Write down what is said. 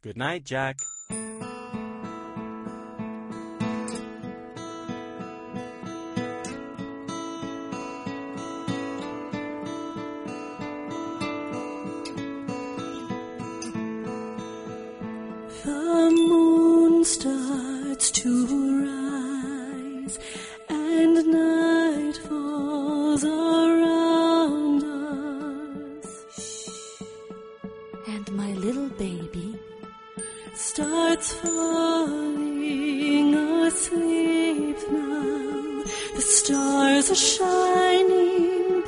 Good night, Jack. The moon starts to rise, and night falls around us. And my little baby starts falling asleep now. The stars are shining